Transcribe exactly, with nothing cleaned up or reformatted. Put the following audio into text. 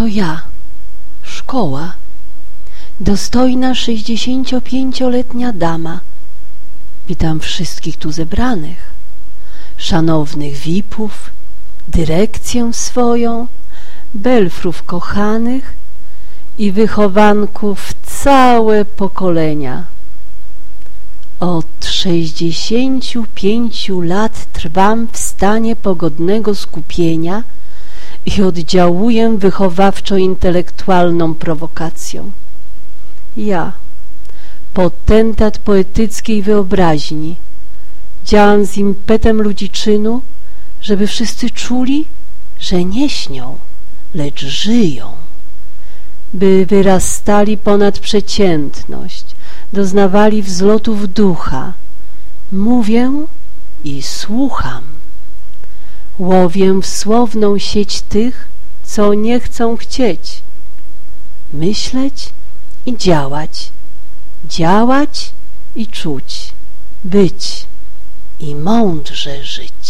Oto ja, szkoła, dostojna sześćdziesięciopięcioletnia dama. Witam wszystkich tu zebranych, szanownych vipów, dyrekcję swoją, belfrów kochanych i wychowanków całe pokolenia. Od sześćdziesięciu pięciu lat trwam w stanie pogodnego skupienia i oddziałuję wychowawczo-intelektualną prowokacją. Ja, potentat poetyckiej wyobraźni, działam z impetem ludziczynu, żeby wszyscy czuli, że nie śnią, lecz żyją, by wyrastali ponad przeciętność, doznawali wzlotów ducha. Mówię i słucham. Łowię w słowną sieć tych, co nie chcą chcieć. Myśleć i działać, działać i czuć, być i mądrze żyć.